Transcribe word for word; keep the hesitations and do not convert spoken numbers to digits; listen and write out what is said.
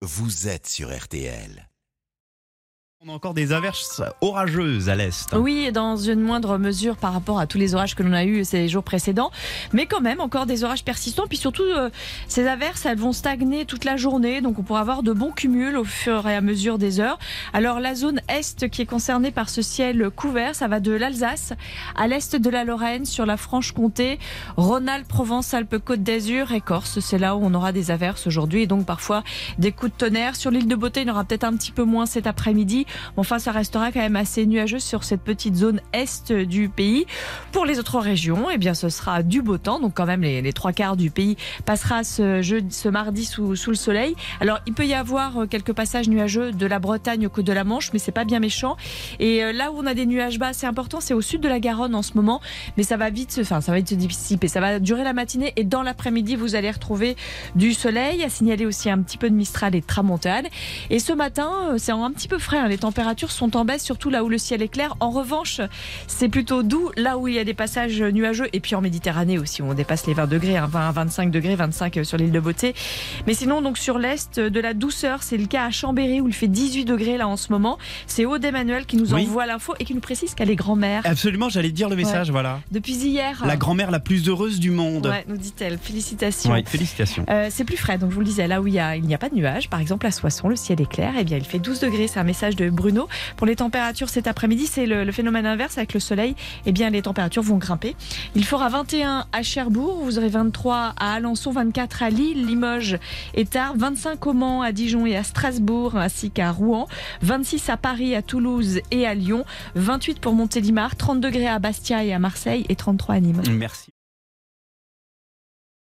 vous êtes sur R T L. On a encore des averses orageuses à l'est. Oui, dans une moindre mesure par rapport à tous les orages que l'on a eus ces jours précédents. Mais quand même, encore des orages persistants. Puis surtout, euh, ces averses, elles vont stagner toute la journée. Donc on pourra avoir de bons cumuls au fur et à mesure des heures. Alors la zone est qui est concernée par ce ciel couvert, ça va de l'Alsace à l'est de la Lorraine, sur la Franche-Comté, Rhône-Alpes, Provence, Alpes, Côte d'Azur et Corse. C'est là où on aura des averses aujourd'hui et donc parfois des coups de tonnerre. Sur l'île de Beauté, il y en aura peut-être un petit peu moins cet après-midi. Enfin, ça restera quand même assez nuageux sur cette petite zone est du pays. Pour les autres régions, eh bien, ce sera du beau temps. Donc, quand même, les, les trois quarts du pays passera ce, jeudi, ce mardi sous, sous le soleil. Alors, il peut y avoir quelques passages nuageux de la Bretagne au côte de la Manche, mais c'est pas bien méchant. Et là où on a des nuages bas assez importants, c'est au sud de la Garonne en ce moment. Mais ça va vite se, enfin, ça va vite se dissiper. Ça va durer la matinée et dans l'après-midi, vous allez retrouver du soleil. À signaler aussi un petit peu de Mistral et de Tramontane. Et ce matin, c'est un petit peu frais. Hein, les températures sont en baisse, surtout là où le ciel est clair. En revanche, c'est plutôt doux là où il y a des passages nuageux et puis en Méditerranée aussi où on dépasse les vingt degrés, hein, vingt à vingt-cinq degrés, vingt-cinq sur l'île de Beauté. Mais sinon, donc sur l'est, de la douceur, c'est le cas à Chambéry où il fait dix-huit degrés là en ce moment. C'est Aude Emmanuel qui nous Oui. envoie l'info et qui nous précise qu'elle est grand-mère. Absolument, j'allais dire le message, Ouais. voilà. Depuis hier. La grand-mère la plus heureuse du monde. Ouais, nous dit-elle. Félicitations. Ouais, félicitations. Euh, c'est plus frais, donc je vous le disais, là où il y a, il n'y a pas de nuages, par exemple à Soissons, le ciel est clair, et bien il fait douze degrés, c'est un message de Bruno. Pour les températures cet après-midi, c'est le, le phénomène inverse avec le soleil, et bien les températures vont grimper. Il fera vingt et un à Cherbourg, vous aurez vingt-trois à Alençon, vingt-quatre à Lille, Limoges et Tarbes, vingt-cinq au Mans, à Dijon et à Strasbourg, ainsi qu'à Rouen, vingt-six à Paris, à Toulouse et à Lyon, vingt-huit pour Montélimar, trente degrés à Bastia et à Marseille et trente-trois à Nîmes. Merci.